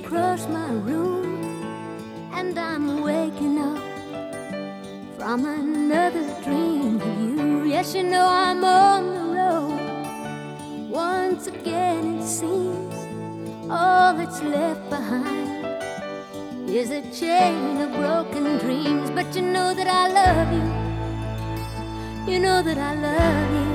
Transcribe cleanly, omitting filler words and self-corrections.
across my room, and I'm waking up from another dream of you. Yes, you know I'm on the road. Once again it seems all that's left behind is a chain of broken dreams. But you know that I love you. You know that I love you.